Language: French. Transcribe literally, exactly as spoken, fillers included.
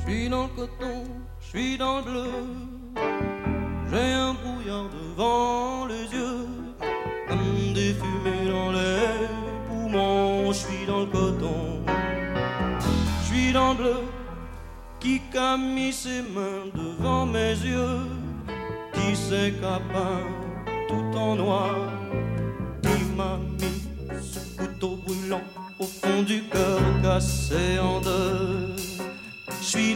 Je suis dans le coton, je suis dans le bleu. J'ai un brouillard devant les yeux, comme des fumées dans les poumons. Je suis dans le coton, je suis dans le bleu. Qui a mis ses mains devant mes yeux? Qui c'est qu'a peint tout en noir? Qui m'a mis ce couteau brûlant au fond du cœur cassé en deux?